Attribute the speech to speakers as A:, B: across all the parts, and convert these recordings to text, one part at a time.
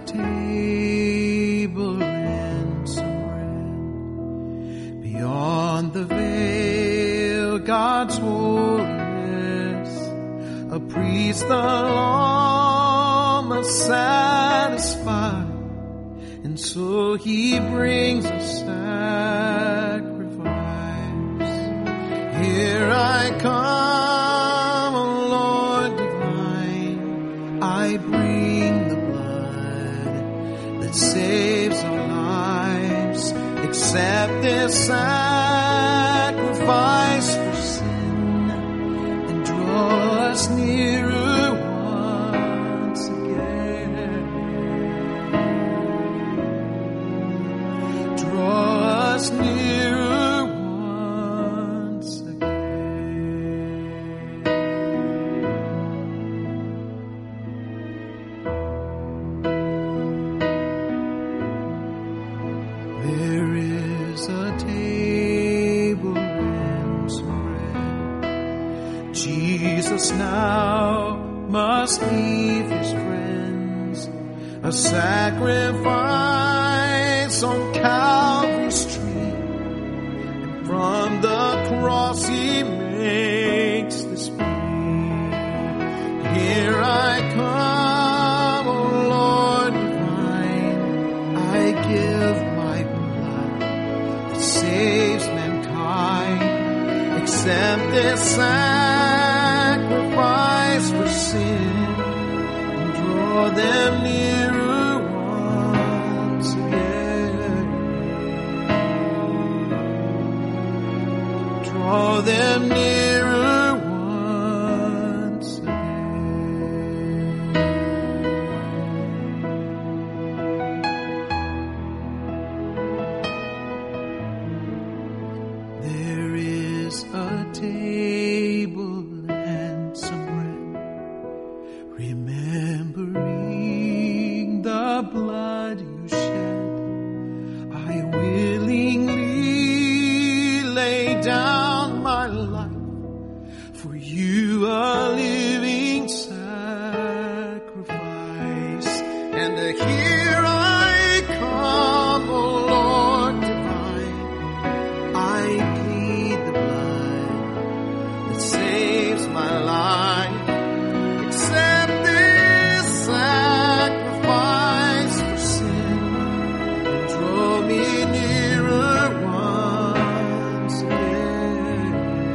A: table and some bread. Beyond the veil, God's holiness, a priest the law must satisfy. And so he brings a sacrifice. Here I come, O Lord divine, I bring the blood that saves our lives. Accept this sacrifice for sin and draw us nearer once again. Draw us nearer once again. There is a table and some bread. Jesus now must leave his friends, a sacrifice on Calvary's tree. And from the cross he makes this plea. Here I come, O Lord divine, I give my blood that saves mankind. Accept this sacrifice for sin and draw them nearer once again. Draw them nearer once again. There is a table and some bread, remembering the blood you shed. I willingly lay down my life for you, a living sacrifice. And here I come, O Lord divine, I plead the blood that saves my life. Accept this sacrifice for sin and draw me nearer once again.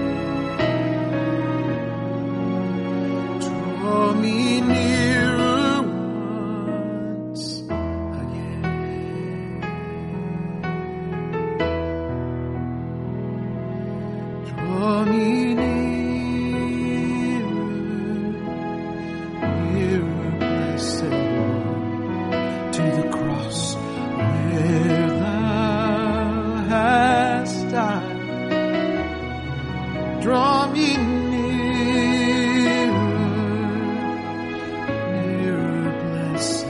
A: Draw me nearer once again. Draw me nearer, blessed Lord, to the cross where thou hast died. Draw me nearer, blessed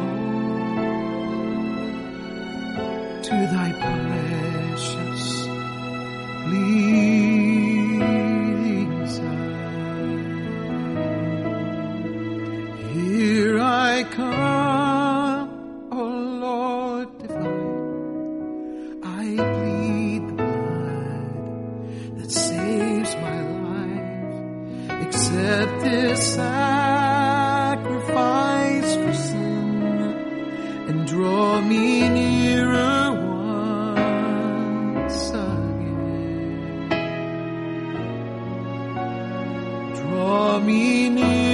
A: Lord, to thy precious bleeding side. Here I come, O Lord divine, I plead the blood that saves my life. Accept this sacrifice for sin and draw me nearer once again. Draw me nearer.